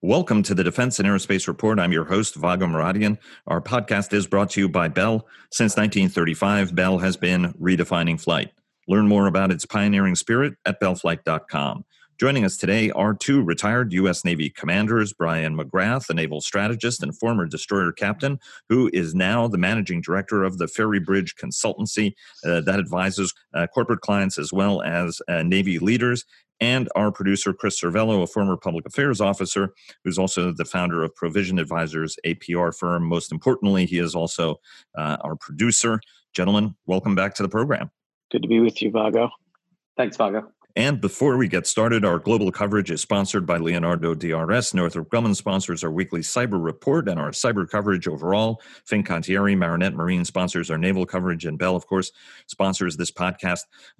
Welcome to the Defense and Aerospace Report. I'm your host, Vago Muradian. Our podcast is brought to you by Bell. Since 1935, Bell has been redefining flight. Learn more about its pioneering spirit at bellflight.com. Joining us today are two retired U.S. Navy commanders, Brian McGrath, a naval strategist and former destroyer captain, who is now the managing director of the Ferry Bridge Consultancy that advises corporate clients as well as Navy leaders, and our producer, Chris Cervello, a former public affairs officer, who's also the founder of Provision Advisors, a PR firm. Most importantly, he is also our producer. Gentlemen, welcome back to the program. Good to be with you, Vago. Thanks, Vago. And before we get started, our global coverage is sponsored by Leonardo DRS. Northrop Grumman sponsors our weekly cyber report and our cyber coverage overall. Fincantieri, Marinette Marine sponsors our naval coverage, and Bell, of course, sponsors this podcast.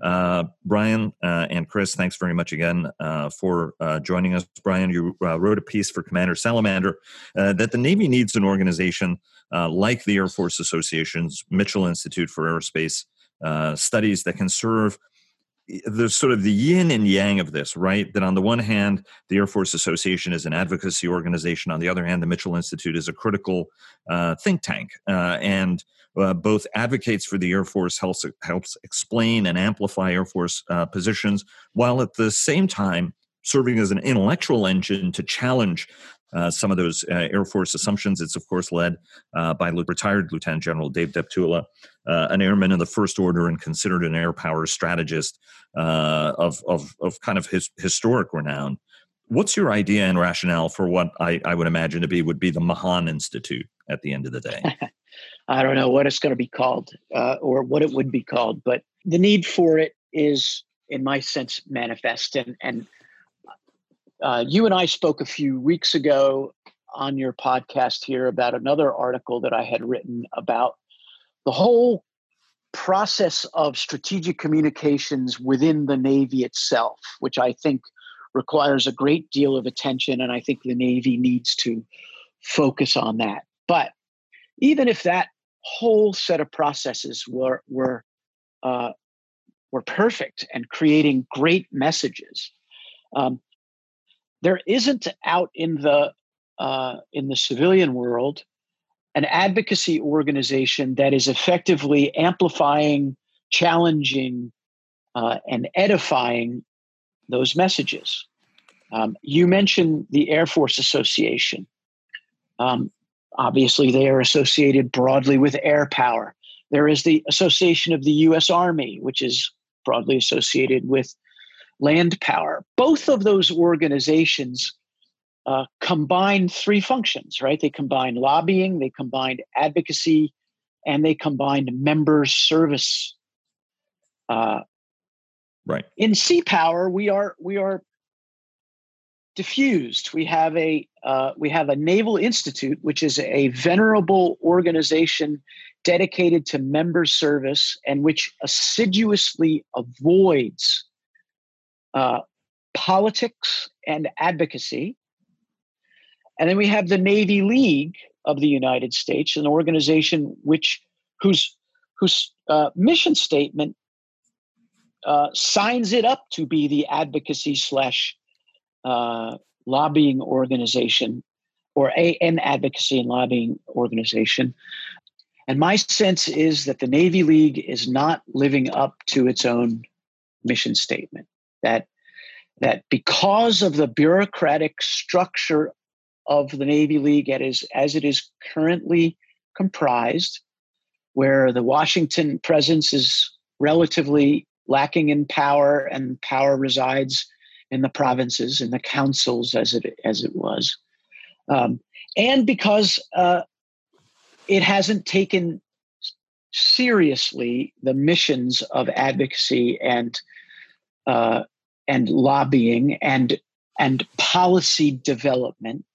Brian and Chris, thanks very much again for joining us. Brian, you wrote a piece for Commander Salamander that the Navy needs an organization like the Air Force Association's Mitchell Institute for Aerospace Studies that can serve the sort of the yin and yang of this, right? That on the one hand, the Air Force Association is an advocacy organization. On the other hand, the Mitchell Institute is a critical think tank and both advocates for the Air Force, helps explain and amplify Air Force positions, while at the same time serving as an intellectual engine to challenge some of those Air Force assumptions. It's, of course, led by retired Lieutenant General Dave Deptula, an airman in the First Order and considered an air power strategist of kind of historic renown. What's your idea and rationale for what I would imagine would be the Mahan Institute at the end of the day? I don't know what it's going to be called or what it would be called, but the need for it is, in my sense, manifest. And you and I spoke a few weeks ago on your podcast here about another article that I had written about the whole process of strategic communications within the Navy itself, which I think requires a great deal of attention. And I think the Navy needs to focus on that. But even if that whole set of processes were perfect and creating great messages, there isn't out in the civilian world an advocacy organization that is effectively amplifying, challenging, and edifying those messages. You mentioned the Air Force Association. Obviously, they are associated broadly with air power. There is the Association of the U.S. Army, which is broadly associated with land power. Both of those organizations combine three functions, right? They combine lobbying, they combine advocacy, and they combine member service. Right. In sea power, we are diffused. We have a Naval Institute, which is a venerable organization dedicated to member service and which assiduously avoids politics and advocacy. And then we have the Navy League of the United States, an organization whose mission statement signs it up to be the advocacy / lobbying organization, or an advocacy and lobbying organization. And my sense is that the Navy League is not living up to its own mission statement. That because of the bureaucratic structure of the Navy League as it is currently comprised, where the Washington presence is relatively lacking in power and power resides in the provinces, in the councils as it was, and because it hasn't taken seriously the missions of advocacy and lobbying and policy development.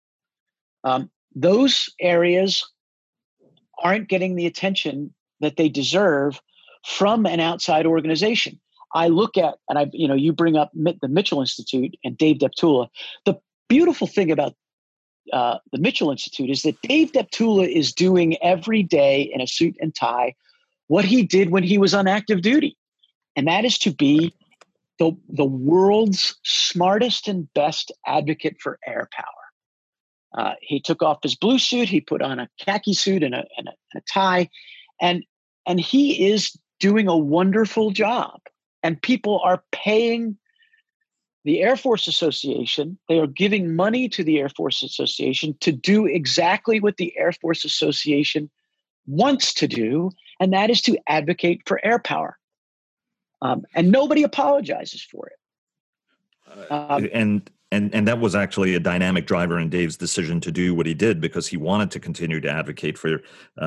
Those areas aren't getting the attention that they deserve from an outside organization. I look at, and you bring up the Mitchell Institute and Dave Deptula. The beautiful thing about the Mitchell Institute is that Dave Deptula is doing every day in a suit and tie what he did when he was on active duty. And that is to be the world's smartest and best advocate for air power. He took off his blue suit. He put on a khaki suit and a tie, and he is doing a wonderful job. And people are paying the Air Force Association. They are giving money to the Air Force Association to do exactly what the Air Force Association wants to do, and that is to advocate for air power. And nobody apologizes for it. And that was actually a dynamic driver in Dave's decision to do what he did, because he wanted to continue to advocate for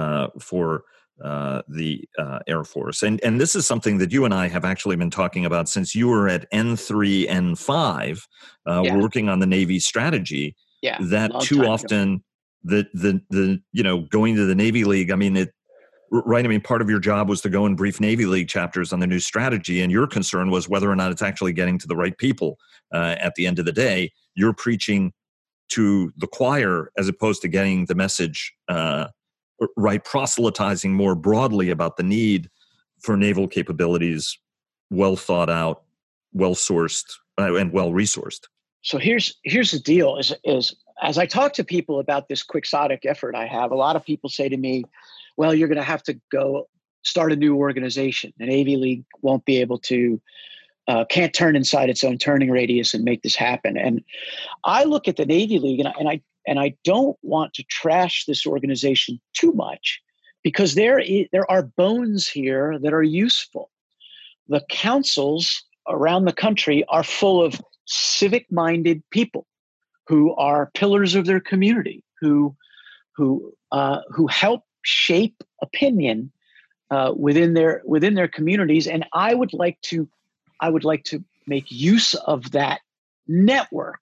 the Air Force. And this is something that you and I have actually been talking about since you were at N3, N5, working on the Navy strategy. Yeah, that too often the going to the Navy League. I mean, right. I mean, part of your job was to go and brief Navy League chapters on the new strategy, and your concern was whether or not it's actually getting to the right people. At the end of the day, you're preaching to the choir as opposed to getting the message right, proselytizing more broadly about the need for naval capabilities, well thought out, well sourced, and well resourced. So here's the deal: is as I talk to people about this quixotic effort I have, a lot of people say to me, well, you're going to have to go start a new organization. The Navy League won't be able to, can't turn inside its own turning radius and make this happen. And I look at the Navy League and I don't want to trash this organization too much, because there are bones here that are useful. The councils around the country are full of civic-minded people who are pillars of their community, who help shape opinion within their communities, and I would like to make use of that network.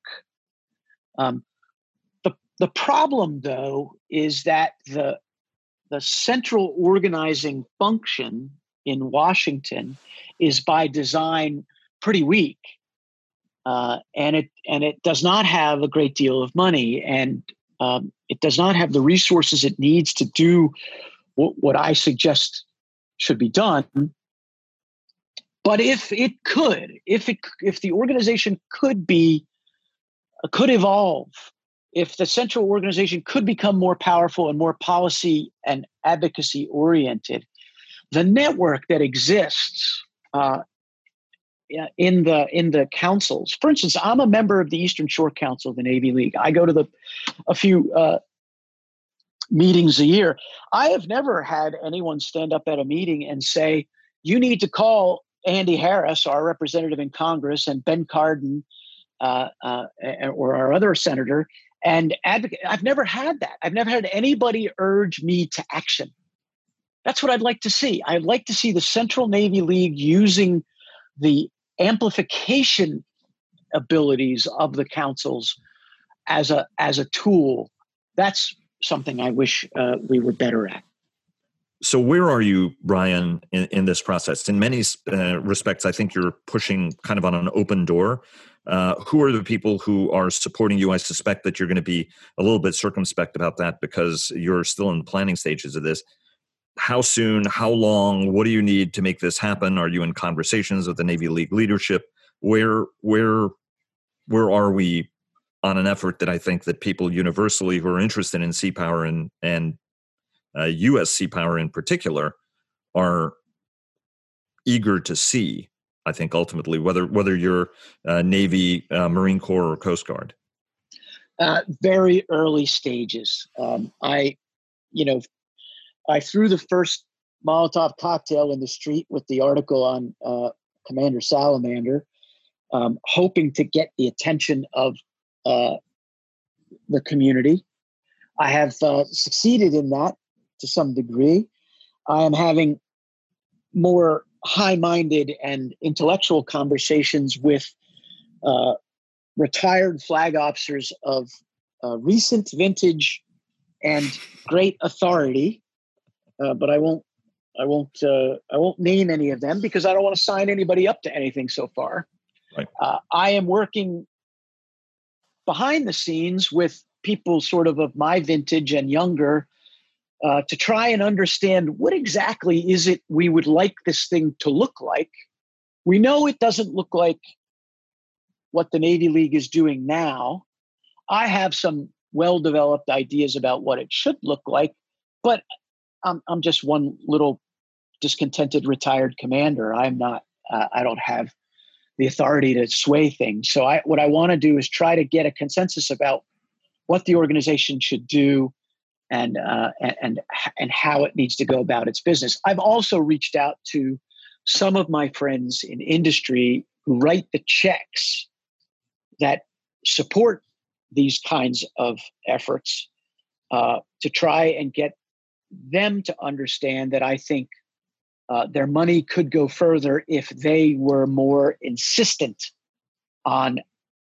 The problem, though, is that the central organizing function in Washington is by design pretty weak, and it does not have a great deal of money, and it does not have the resources it needs to do what I suggest should be done. But if the organization could evolve, if the central organization could become more powerful and more policy and advocacy oriented, the network that exists in the councils. For instance, I'm a member of the Eastern Shore Council of the Navy League. I go to a few meetings a year. I have never had anyone stand up at a meeting and say, you need to call Andy Harris, our representative in Congress, and Ben Cardin, or our other senator, and advocate. I've never had that. I've never had anybody urge me to action. That's what I'd like to see. I'd like to see the Central Navy League using the amplification abilities of the councils as a tool. That's something I wish we were better at. So where are you, Brian, in this process? In many respects, I think you're pushing kind of on an open door. Who are the people who are supporting you? I suspect that you're going to be a little bit circumspect about that because you're still in the planning stages of this. How soon? How long? What do you need to make this happen? Are you in conversations with the Navy League leadership? Where are we on an effort that I think that people universally who are interested in sea power and U.S. sea power in particular are eager to see? I think ultimately, whether you're Navy, Marine Corps, or Coast Guard. Very early stages. I threw the first Molotov cocktail in the street with the article on Commander Salamander, hoping to get the attention of the community. I have succeeded in that to some degree. I am having more high-minded and intellectual conversations with retired flag officers of recent vintage and great authority, but I won't name any of them because I don't want to sign anybody up to anything so far. Right. I am working behind the scenes with people sort of my vintage and younger to try and understand what exactly is it we would like this thing to look like. We know it doesn't look like what the Navy League is doing now. I have some well-developed ideas about what it should look like, but I'm just one little discontented retired commander. I'm not. I don't have the authority to sway things. So what I want to do is try to get a consensus about what the organization should do and how it needs to go about its business. I've also reached out to some of my friends in industry who write the checks that support these kinds of efforts to try and get them to understand that I think their money could go further if they were more insistent on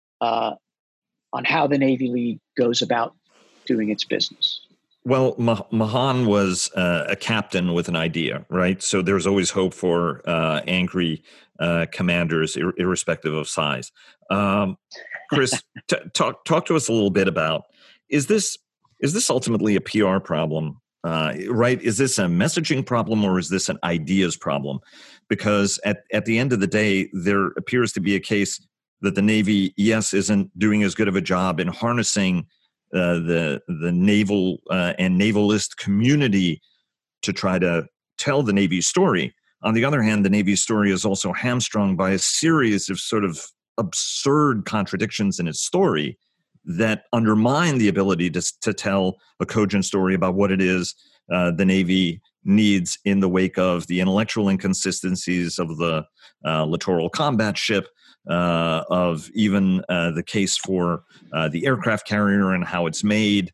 how the Navy League goes about doing its business. Well, Mahan was a captain with an idea, right? So there's always hope for angry commanders, irrespective of size. Chris, talk to us a little bit about, is this ultimately a PR problem? Right? Is this a messaging problem or is this an ideas problem? Because at the end of the day, there appears to be a case that the Navy, yes, isn't doing as good of a job in harnessing the naval and navalist community to try to tell the Navy's story. On the other hand, the Navy's story is also hamstrung by a series of sort of absurd contradictions in its story that undermine the ability to tell a cogent story about what it is the Navy needs in the wake of the intellectual inconsistencies of the littoral combat ship, of even the case for the aircraft carrier and how it's made.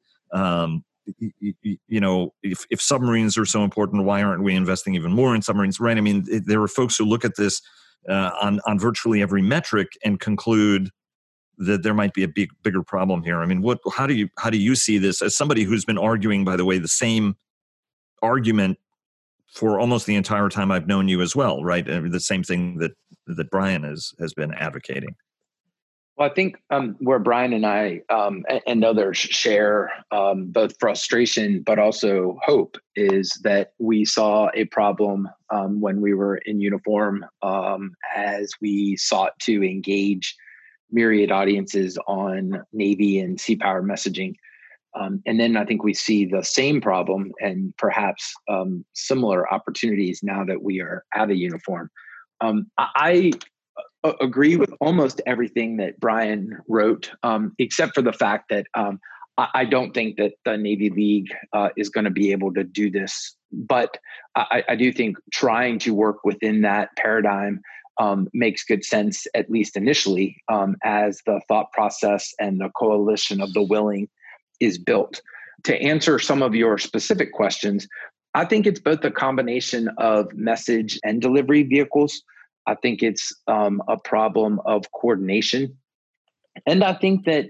If submarines are so important, why aren't we investing even more in submarines? Right? I mean, there are folks who look at this on virtually every metric and conclude that there might be a bigger problem here. I mean, how do you see this as somebody who's been arguing, by the way, the same argument for almost the entire time I've known you as well, right? The same thing that Brian has been advocating. Well, I think where Brian and I and others share both frustration but also hope is that we saw a problem when we were in uniform as we sought to engage myriad audiences on Navy and sea power messaging. And then I think we see the same problem and perhaps similar opportunities now that we are out of uniform. I agree with almost everything that Brian wrote, except for the fact that I don't think that the Navy League is going to be able to do this. But I do think trying to work within that paradigm makes good sense, at least initially, as the thought process and the coalition of the willing is built. To answer some of your specific questions, I think it's both a combination of message and delivery vehicles. I think it's a problem of coordination. And I think that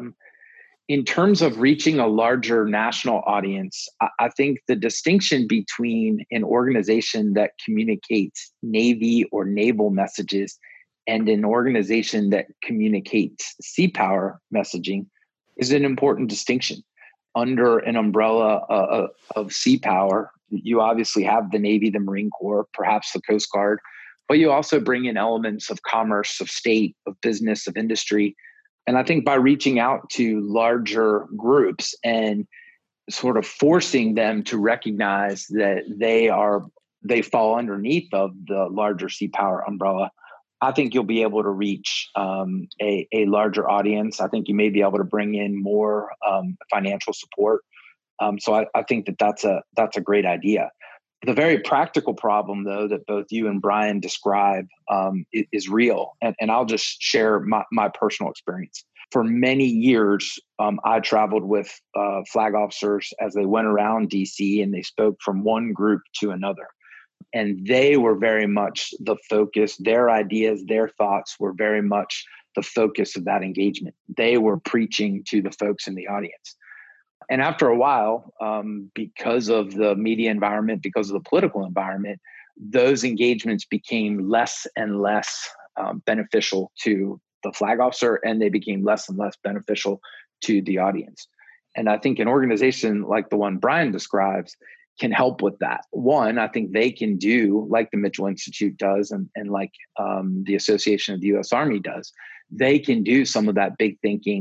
in terms of reaching a larger national audience, I think the distinction between an organization that communicates Navy or naval messages and an organization that communicates sea power messaging is an important distinction. Under an umbrella of sea power, you obviously have the Navy, the Marine Corps, perhaps the Coast Guard, but you also bring in elements of commerce, of state, of business, of industry. And I think by reaching out to larger groups and sort of forcing them to recognize that they fall underneath of the larger sea power umbrella, I think you'll be able to reach a larger audience. I think you may be able to bring in more financial support. So I think that's a great idea. The very practical problem, though, that both you and Brian describe is real. And I'll just share my personal experience. For many years, I traveled with flag officers as they went around DC and they spoke from one group to another. And they were very much the focus. Their ideas, their thoughts were very much the focus of that engagement. They were preaching to the folks in the audience. And after a while, because of the media environment, because of the political environment, those engagements became less and less beneficial to the flag officer, and they became less and less beneficial to the audience. And I think an organization like the one Brian describes can help with that. One, I think they can do like the Mitchell Institute does and like the Association of the U.S. Army does. They can do some of that big thinking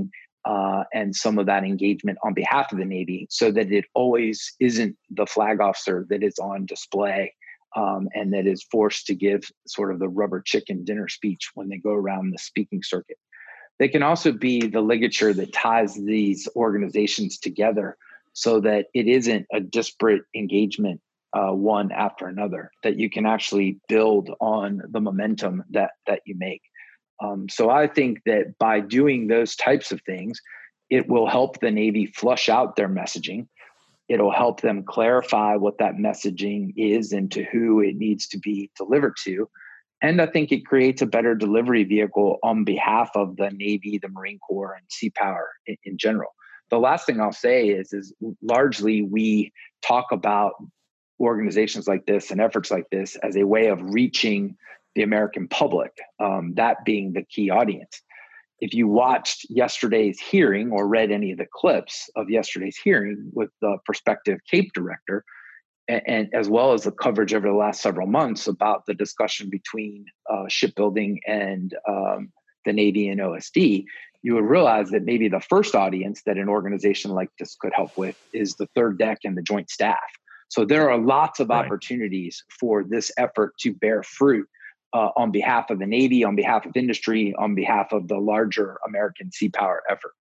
and some of that engagement on behalf of the Navy, so that it always isn't the flag officer that is on display and that is forced to give sort of the rubber chicken dinner speech when they go around the speaking circuit. They can also be the ligature that ties these organizations together so that it isn't a disparate engagement one after another, that you can actually build on the momentum that you make. So I think that by doing those types of things, it will help the Navy flush out their messaging. It'll help them clarify what that messaging is and to who it needs to be delivered to. And I think it creates a better delivery vehicle on behalf of the Navy, the Marine Corps, and Sea Power in general. The last thing I'll say is largely we talk about organizations like this and efforts like this as a way of reaching the American public, that being the key audience. If you watched yesterday's hearing or read any of the clips of yesterday's hearing with the prospective CAPE director, and as well as the coverage over the last several months about the discussion between shipbuilding and the Navy and OSD, you would realize that maybe the first audience that an organization like this could help with is the third deck and the joint staff. So there are lots of opportunities for this effort to bear fruit on behalf of the Navy, on behalf of industry, on behalf of the larger American sea power effort.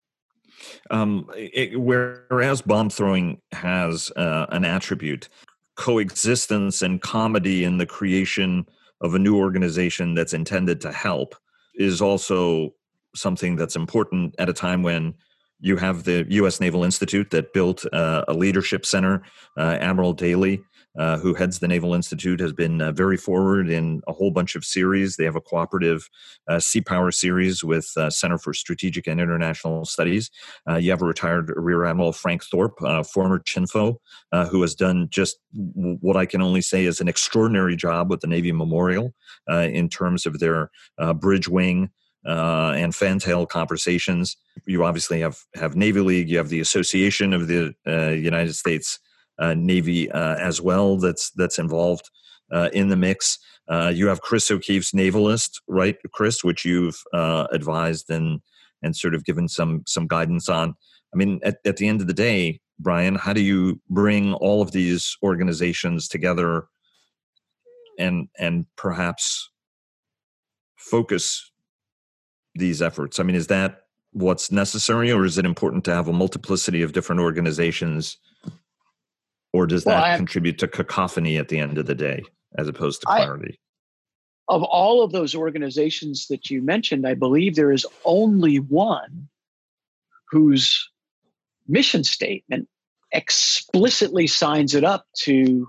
Whereas bomb throwing has an attribute, coexistence and comedy in the creation of a new organization that's intended to help is also something that's important at a time when you have the U.S. Naval Institute that built a leadership center. Admiral Daly, who heads the Naval Institute, has been very forward in a whole bunch of series. They have a cooperative sea power series with Center for Strategic and International Studies. You have a retired Rear Admiral Frank Thorpe, former CHINFO, who has done just what I can only say is an extraordinary job with the Navy Memorial in terms of their bridge wing and fantail conversations. You obviously have Navy League. You have the Association of the United States Navy as well that's involved in the mix. You have Chris O'Keefe's Navalist, right, Chris, which you've advised and sort of given some guidance on. I mean, at the end of the day, Brian, how do you bring all of these organizations together and perhaps focus these efforts? I mean, is that what's necessary, or is it important to have a multiplicity of different organizations, or does that contribute to cacophony at the end of the day as opposed to clarity? Of all of those organizations that you mentioned, I believe there is only one whose mission statement explicitly signs it up to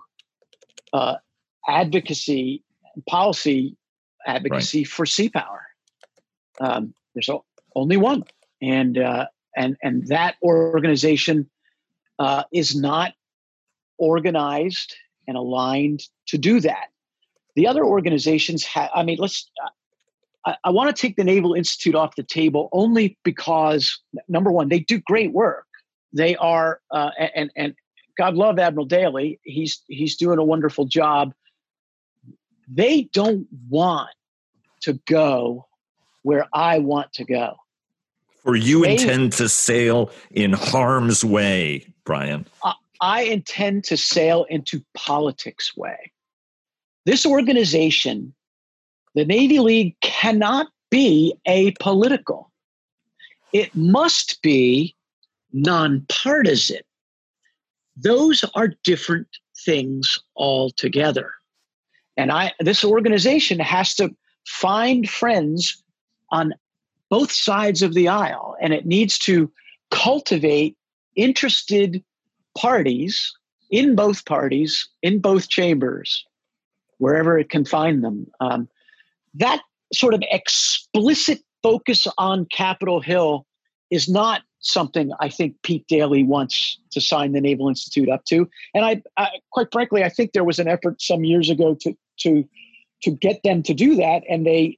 advocacy, policy advocacy for sea power. There's only one, and that organization is not organized and aligned to do that. The other organizations I want to take the Naval Institute off the table only because, number one, they do great work. They are, and God love Admiral Daly. He's doing a wonderful job. They don't want to go where I want to go. For you intend to sail in harm's way, Brian. I intend to sail into politics way. This organization, the Navy League, cannot be apolitical. It must be nonpartisan. Those are different things altogether. And this organization has to find friends on both sides of the aisle, and it needs to cultivate interested parties, in both chambers, wherever it can find them. That sort of explicit focus on Capitol Hill is not something I think Pete Daly wants to sign the Naval Institute up to. And I quite frankly, I think there was an effort some years ago to get them to do that, and they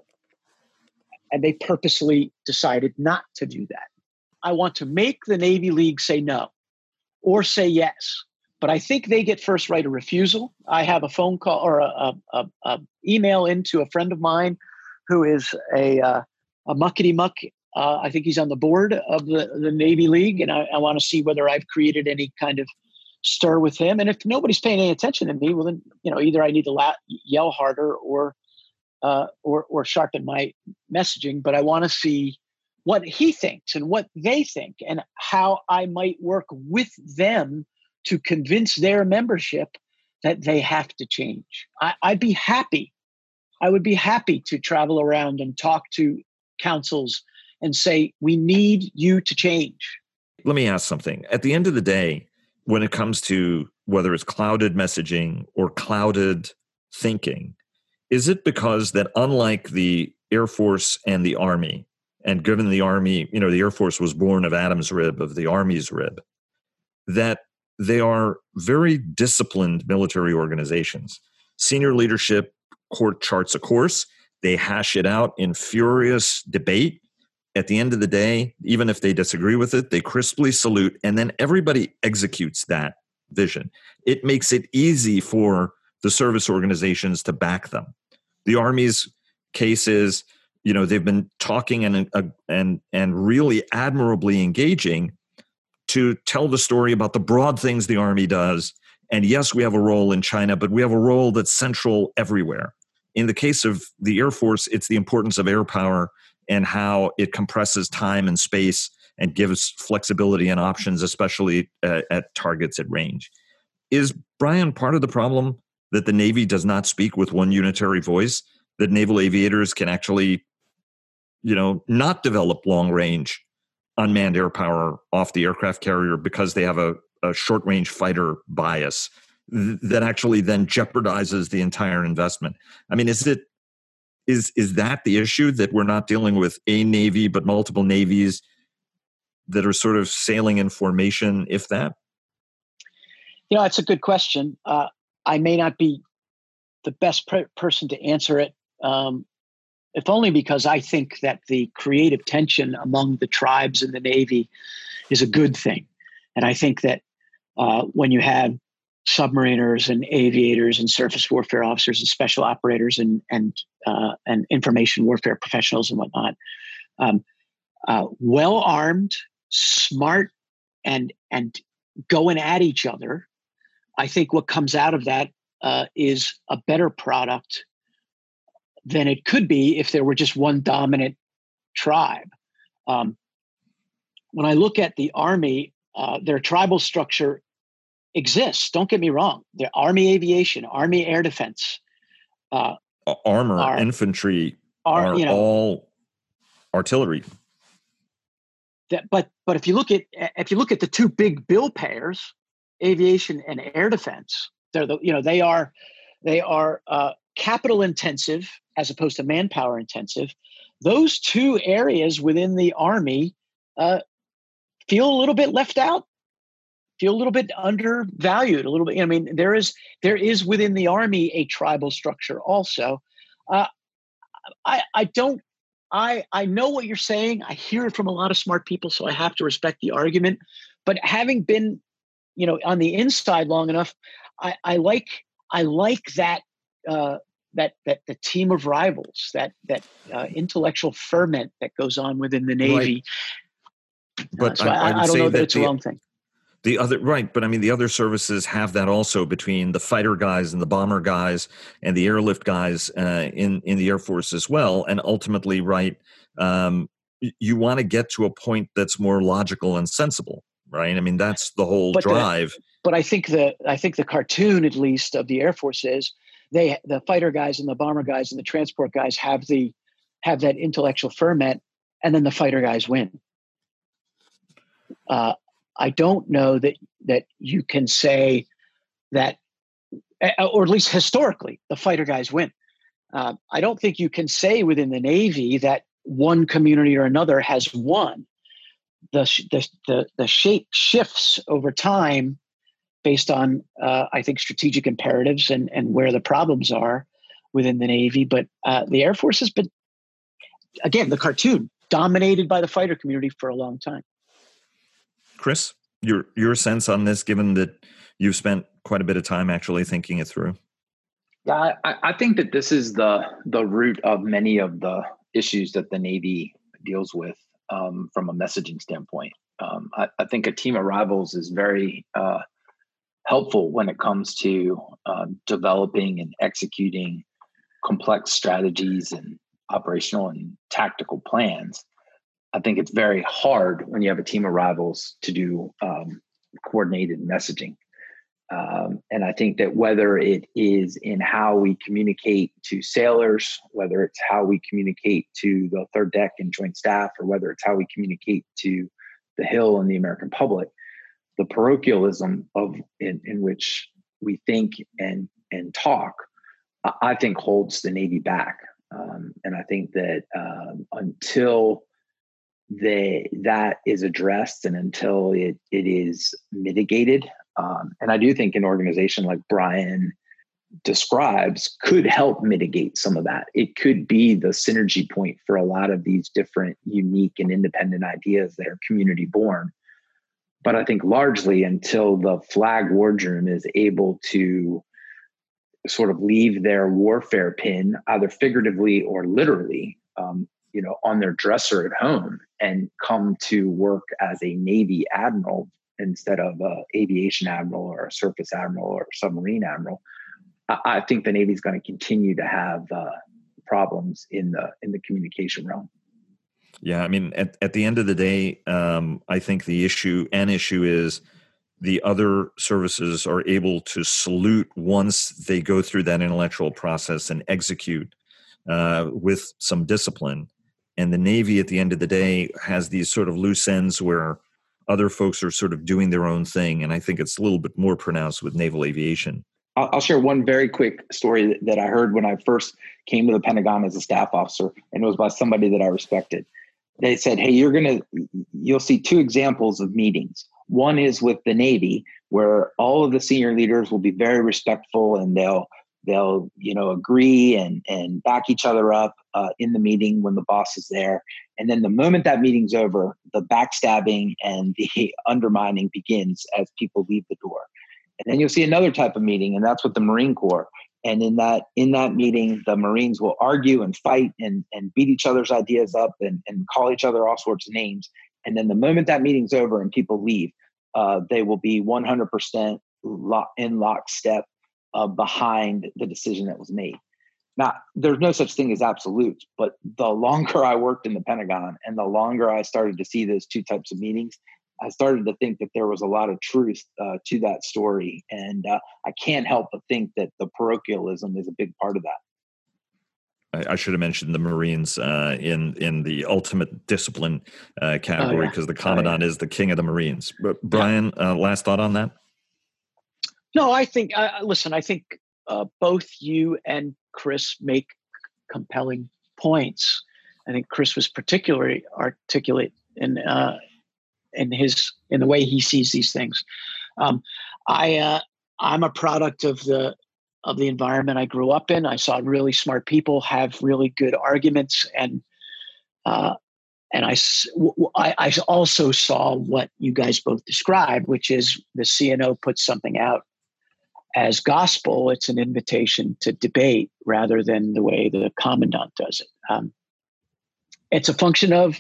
purposely decided not to do that. I want to make the Navy League say no or say yes, but I think they get first right of refusal. I have a phone call or a email into a friend of mine who is a muckety muck I think he's on the board of the Navy League, and I want to see whether I've created any kind of stir with him. And if nobody's paying any attention to me, well, then either I need to yell harder or sharpen my messaging. But I want to see what he thinks and what they think, and how I might work with them to convince their membership that they have to change. I'd be happy. I would be happy to travel around and talk to councils and say, we need you to change. Let me ask something. At the end of the day, when it comes to whether it's clouded messaging or clouded thinking, is it because that unlike the Air Force and the Army, and given the Army, the Air Force was born of Adam's rib, of the Army's rib, that they are very disciplined military organizations? Senior leadership charts a course. They hash it out in furious debate. At the end of the day, even if they disagree with it, they crisply salute, and then everybody executes that vision. It makes it easy for the service organizations to back them. The Army's case is, they've been talking and really admirably engaging to tell the story about the broad things the Army does. And yes, we have a role in China, but we have a role that's central everywhere. In the case of the Air Force, it's the importance of air power and how it compresses time and space and gives flexibility and options, especially at targets at range. Is, Brian, part of the problem that the Navy does not speak with one unitary voice, that naval aviators can actually, not develop long-range unmanned air power off the aircraft carrier because they have a short-range fighter bias that actually then jeopardizes the entire investment? I mean, is that the issue, that we're not dealing with a Navy but multiple navies that are sort of sailing in formation, if that? It's a good question. I may not be the best person to answer it, if only because I think that the creative tension among the tribes in the Navy is a good thing. And I think that when you have submariners and aviators and surface warfare officers and special operators and information warfare professionals and whatnot, well armed, smart, and going at each other, I think what comes out of that is a better product than it could be if there were just one dominant tribe. When I look at the Army, their tribal structure exists. Don't get me wrong. The Army Aviation, Army Air Defense, armor, infantry are all artillery. But if you look at the two big bill payers, aviation and air defense, they are capital intensive as opposed to manpower intensive. Those two areas within the Army feel a little bit left out, feel a little bit undervalued, a little bit. I mean, there is within the Army a tribal structure also. I know what you're saying. I hear it from a lot of smart people, so I have to respect the argument. But having been, on the inside long enough, I like that the team of rivals, that intellectual ferment that goes on within the Navy. Right. But so I don't know that it's a wrong thing. The other services have that also, between the fighter guys and the bomber guys and the airlift guys in the Air Force as well. And ultimately, you want to get to a point that's more logical and sensible, right? I mean, that's the whole drive. But I think the cartoon, at least, of the Air Force is the fighter guys and the bomber guys and the transport guys have that intellectual ferment, and then the fighter guys win. I don't know that you can say that, or at least historically, the fighter guys win. I don't think you can say within the Navy that one community or another has won. The shape shifts over time based on, I think, strategic imperatives and where the problems are within the Navy. But the Air Force has been, again, the cartoon, dominated by the fighter community for a long time. Chris, your sense on this, given that you've spent quite a bit of time actually thinking it through? Yeah, I think that this is the root of many of the issues that the Navy deals with. from a messaging standpoint. I think a team of rivals is very helpful when it comes to developing and executing complex strategies and operational and tactical plans. I think it's very hard when you have a team of rivals to do coordinated messaging. And I think that whether it is in how we communicate to sailors, whether it's how we communicate to the third deck and joint staff, or whether it's how we communicate to the Hill and the American public, the parochialism in which we think and talk, I think holds the Navy back. And I think that until that is addressed and until it is mitigated, and I do think an organization like Brian describes could help mitigate some of that. It could be the synergy point for a lot of these different unique and independent ideas that are community born. But I think largely until the flag wardroom is able to sort of leave their warfare pin, either figuratively or literally, on their dresser at home and come to work as a Navy admiral instead of an aviation admiral or a surface admiral or a submarine admiral, I think the Navy is going to continue to have problems in the communication realm. Yeah, I mean, at the end of the day, I think the issue is the other services are able to salute once they go through that intellectual process and execute with some discipline. And the Navy, at the end of the day, has these sort of loose ends where other folks are sort of doing their own thing. And I think it's a little bit more pronounced with naval aviation. I'll share one very quick story that I heard when I first came to the Pentagon as a staff officer, and it was by somebody that I respected. They said, hey, you'll see two examples of meetings. One is with the Navy, where all of the senior leaders will be very respectful and they'll agree and back each other up in the meeting when the boss is there. And then the moment that meeting's over, the backstabbing and the undermining begins as people leave the door. And then you'll see another type of meeting, and that's with the Marine Corps. And in that meeting, the Marines will argue and fight and beat each other's ideas up and call each other all sorts of names. And then the moment that meeting's over and people leave, they will be 100% in lockstep behind the decision that was made. Now, there's no such thing as absolutes, but the longer I worked in the Pentagon and the longer I started to see those two types of meetings, I started to think that there was a lot of truth to that story. And I can't help but think that the parochialism is a big part of that. I should have mentioned the Marines in the ultimate discipline category, because the Commandant is the king of the Marines. But Brian, last thought on that? No, I think, I think both you and Chris make compelling points. I think Chris was particularly articulate in the way he sees these things. I'm a product of the environment I grew up in. I saw really smart people have really good arguments, and I also saw what you guys both described, which is the CNO puts something out as gospel. It's an invitation to debate rather than the way the Commandant does it. It's a function of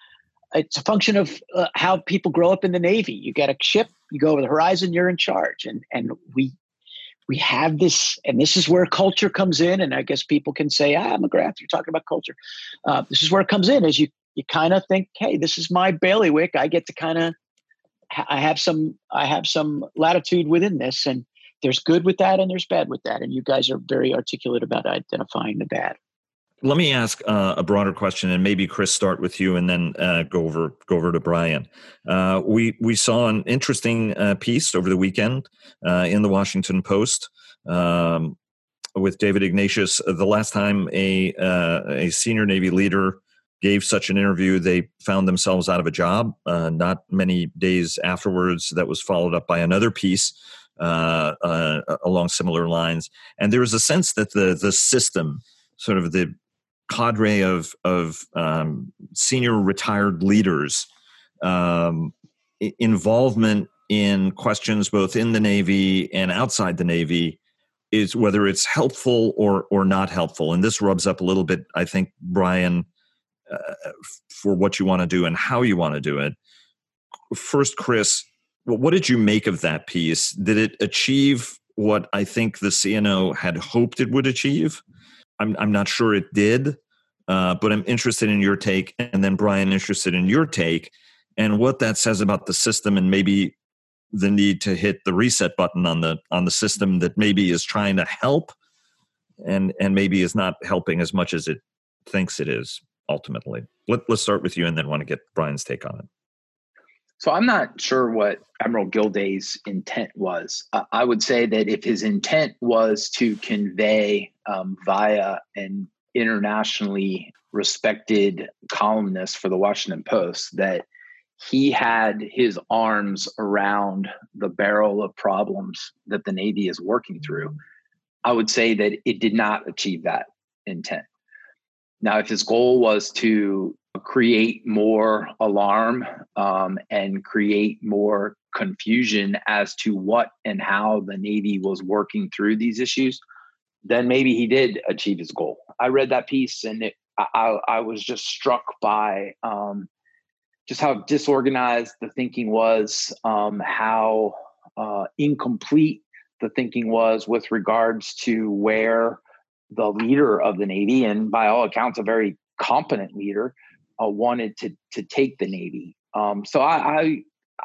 how people grow up in the Navy. You get a ship, you go over the horizon, you're in charge. And we have this, and this is where culture comes in. And I guess people can say, McGrath, you're talking about culture. This is where it comes in, is you kind of think, hey, this is my bailiwick. I get to I have some latitude within this, and there's good with that and there's bad with that. And you guys are very articulate about identifying the bad. Let me ask a broader question, and maybe Chris, start with you, and then go over to Brian. We saw an interesting piece over the weekend in the Washington Post with David Ignatius. The last time a senior Navy leader gave such an interview, they found themselves out of a job. Not many days afterwards, that was followed up by another piece along similar lines. And there was a sense that the system, sort of the cadre of senior retired leaders, involvement in questions both in the Navy and outside the Navy, is whether it's helpful or not helpful. And this rubs up a little bit, I think, Brian, for what you want to do and how you want to do it. First, Chris, what did you make of that piece? Did it achieve what I think the CNO had hoped it would achieve? I'm not sure it did, but I'm interested in your take, and then Brian, interested in your take and what that says about the system, and maybe the need to hit the reset button on the system that maybe is trying to help and maybe is not helping as much as it thinks it is ultimately. Let's start with you, and then want to get Brian's take on it. So I'm not sure what Admiral Gilday's intent was. I would say that if his intent was to convey via an internationally respected columnist for the Washington Post that he had his arms around the barrel of problems that the Navy is working through, I would say that it did not achieve that intent. Now, if his goal was to create more alarm and create more confusion as to what and how the Navy was working through these issues, then maybe he did achieve his goal. I read that piece, and I was just struck by just how disorganized the thinking was, how incomplete the thinking was with regards to where the leader of the Navy, and by all accounts, a very competent leader, wanted to take the Navy. So I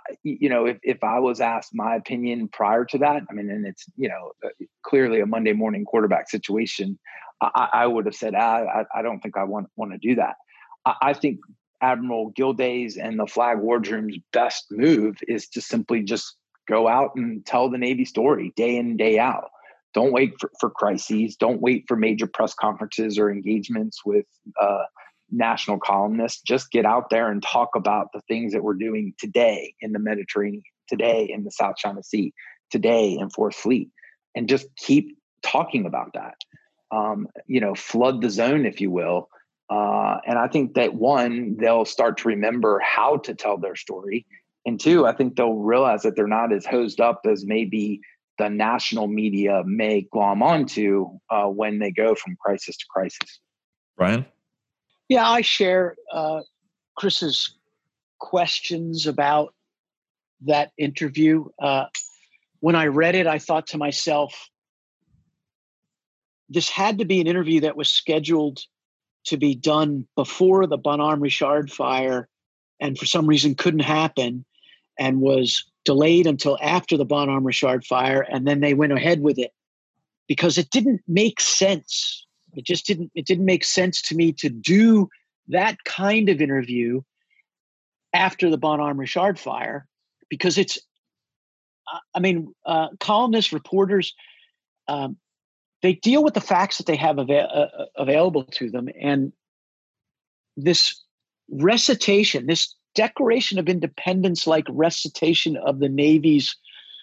if I was asked my opinion prior to that, I mean, and it's, clearly a Monday morning quarterback situation, I would have said, I don't think I want to do that. I think Admiral Gilday's and the Flag Wardroom's best move is to simply just go out and tell the Navy story day in and day out. Don't wait for crises. Don't wait for major press conferences or engagements with national columnists. Just get out there and talk about the things that we're doing today in the Mediterranean, today in the South China Sea, today in Fourth Fleet, and just keep talking about that. Flood the zone, if you will. And I think that, one, they'll start to remember how to tell their story. And two, I think they'll realize that they're not as hosed up as maybe the national media may glom onto when they go from crisis to crisis. Brian? Yeah, I share Chris's questions about that interview. When I read it, I thought to myself, this had to be an interview that was scheduled to be done before the Bonhomme-Richard fire, and for some reason couldn't happen, and was delayed until after the Bonhomme-Richard fire, and then they went ahead with it because it didn't make sense. It didn't make sense to me to do that kind of interview after the Bonhomme-Richard fire, because it's, columnists, reporters, they deal with the facts that they have available to them. And this recitation, this Declaration of Independence, like recitation of the Navy's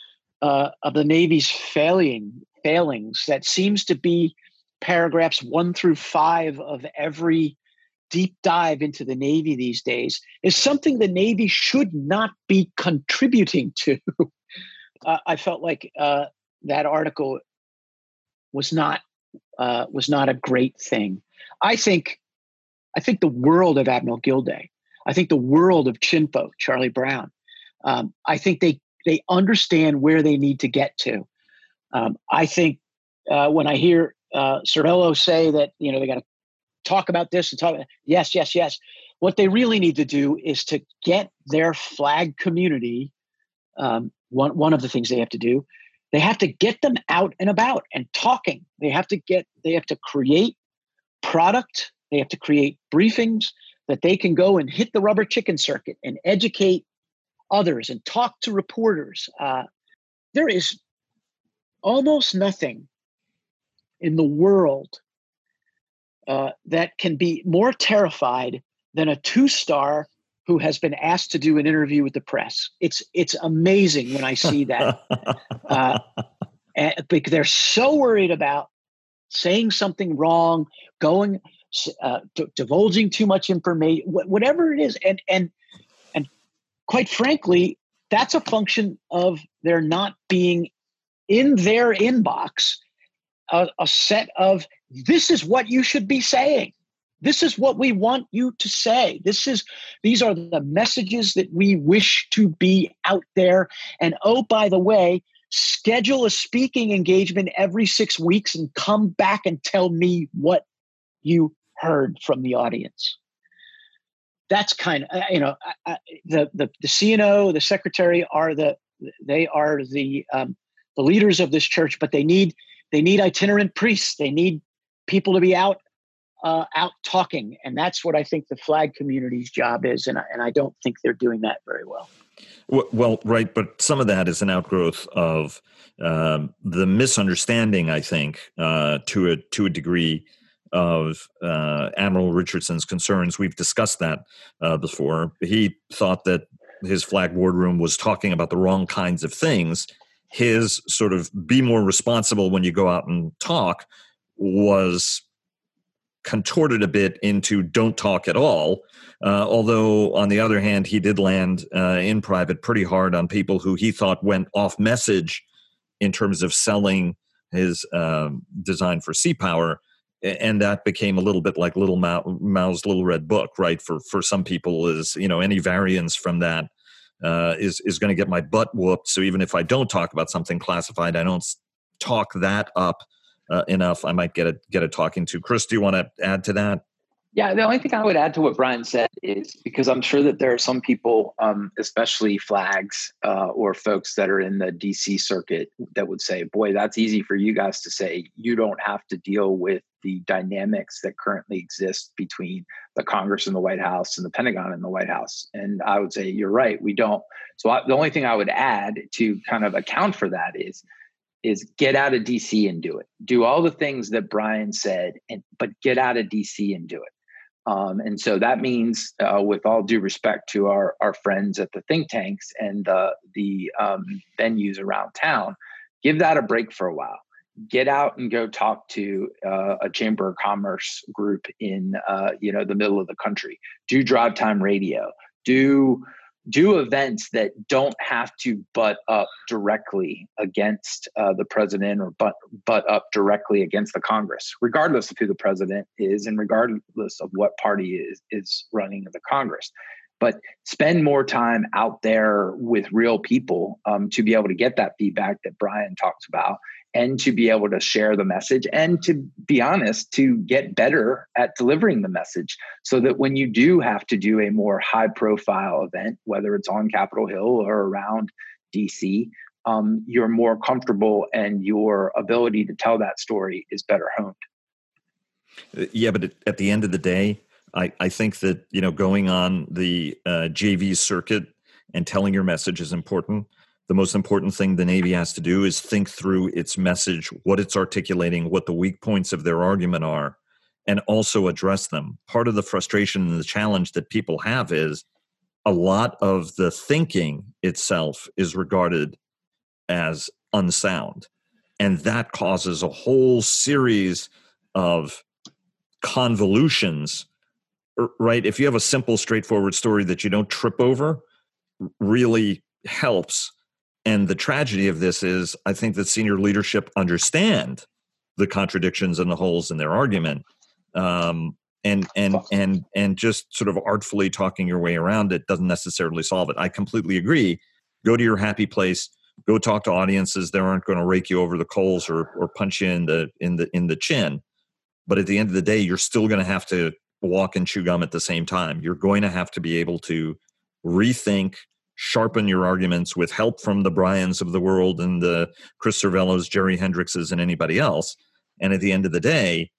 failings, that seems to be paragraphs 1 through 5 of every deep dive into the Navy these days, is something the Navy should not be contributing to. I felt like that article was not a great thing. I think the world of Admiral Gilday. I think the world of Chinfolk, Charlie Brown. I think they understand where they need to get to. I think when I hear Cervello say that they got to talk about this and talk about yes. What they really need to do is to get their flag community. One of the things they have to do, they have to get them out and about and talking. They have to create product. They have to create briefings that they can go and hit the rubber chicken circuit and educate others and talk to reporters. There is almost nothing in the world that can be more terrified than a 2-star who has been asked to do an interview with the press. It's amazing when I see that. Because they're so worried about saying something wrong, divulging too much information, whatever it is. And quite frankly, that's a function of there not being in their inbox a set of, this is what you should be saying. This is what we want you to say. These are the messages that we wish to be out there. And oh, by the way, schedule a speaking engagement every 6 weeks and come back and tell me what you heard from the audience. That's kind of, the CNO, the secretary are the leaders of this church, but they need itinerant priests. They need people to be out talking. And that's what I think the flag community's job is. And I don't think they're doing that very well. Well, right. But some of that is an outgrowth of the misunderstanding, I think, to a degree, of Admiral Richardson's concerns. We've discussed that before. He thought that his flag boardroom was talking about the wrong kinds of things. His sort of be more responsible when you go out and talk was contorted a bit into don't talk at all. Although, on the other hand, he did land in private pretty hard on people who he thought went off message in terms of selling his design for sea power. And that became a little bit like Little Mao's Little Red Book, right? For some people, is any variance from that is going to get my butt whooped. So even if I don't talk about something classified, I don't talk that up enough, I might get a talking to. Chris, do you want to add to that? Yeah, the only thing I would add to what Brian said is, because I'm sure that there are some people, especially flags or folks that are in the DC circuit, that would say, boy, that's easy for you guys to say. You don't have to deal with the dynamics that currently exist between the Congress and the White House and the Pentagon and the White House. And I would say, you're right, we don't. So the only thing I would add to kind of account for that is get out of DC and do it. Do all the things that Brian said, but get out of DC and do it. And so that means, with all due respect to our friends at the think tanks and the venues around town, give that a break for a while. Get out and go talk to a Chamber of Commerce group in the middle of the country. Do drive time radio. Do events that don't have to butt up directly against the president or butt up directly against the Congress, regardless of who the president is and regardless of what party is running the Congress. But spend more time out there with real people to be able to get that feedback that Brian talks about, and to be able to share the message, and to be honest, to get better at delivering the message, so that when you do have to do a more high profile event, whether it's on Capitol Hill or around DC, you're more comfortable and your ability to tell that story is better honed. Yeah, but at the end of the day, I think that, going on the JV circuit and telling your message is important. The most important thing the Navy has to do is think through its message, what it's articulating, what the weak points of their argument are, and also address them. Part of the frustration and the challenge that people have is a lot of the thinking itself is regarded as unsound. And that causes a whole series of convolutions, right? If you have a simple, straightforward story that you don't trip over, really helps. And the tragedy of this is, I think that senior leadership understand the contradictions and the holes in their argument, and just sort of artfully talking your way around it doesn't necessarily solve it. I completely agree. Go to your happy place. Go talk to audiences that aren't going to rake you over the coals or punch you in the chin. But at the end of the day, you're still going to have to walk and chew gum at the same time. You're going to have to be able to rethink, sharpen your arguments with help from the Bryans of the world and the Chris Cervellos, Jerry Hendrickses, and anybody else. And at the end of the day,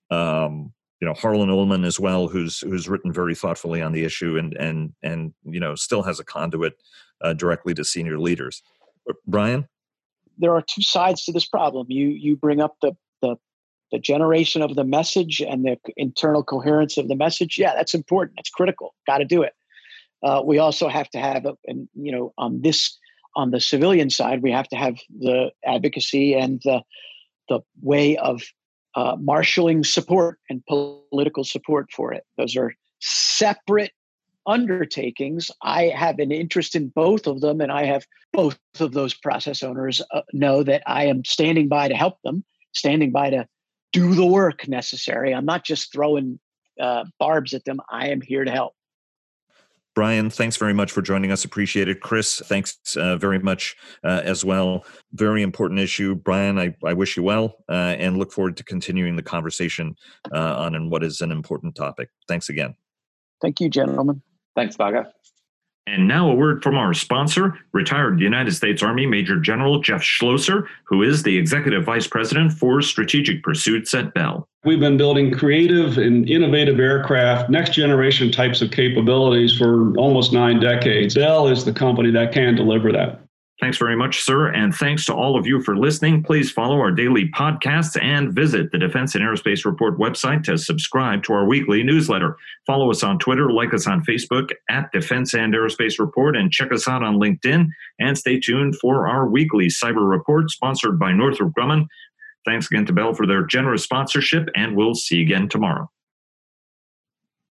Harlan Ullman as well, who's written very thoughtfully on the issue and still has a conduit directly to senior leaders. Brian? There are two sides to this problem. You bring up the generation of the message and the internal coherence of the message. Yeah, that's important. That's critical. Got to do it. We also have to have, on the civilian side, we have to have the advocacy and the way of marshaling support and political support for it. Those are separate undertakings. I have an interest in both of them, and I have both of those process owners know that I am standing by to help them, standing by to do the work necessary. I'm not just throwing barbs at them, I am here to help. Brian, thanks very much for joining us. Appreciate it. Chris, thanks very much as well. Very important issue. Brian, I wish you well and look forward to continuing the conversation on what is an important topic. Thanks again. Thank you, gentlemen. Thanks, Vaga. And now a word from our sponsor, retired United States Army Major General Jeff Schlosser, who is the Executive Vice President for Strategic Pursuits at Bell. We've been building creative and innovative aircraft, next generation types of capabilities for almost 9 decades. Bell is the company that can deliver that. Thanks very much, sir. And thanks to all of you for listening. Please follow our daily podcasts and visit the Defense and Aerospace Report website to subscribe to our weekly newsletter. Follow us on Twitter, like us on Facebook at Defense and Aerospace Report, and check us out on LinkedIn. And stay tuned for our weekly cyber report sponsored by Northrop Grumman. Thanks again to Bell for their generous sponsorship, and we'll see you again tomorrow.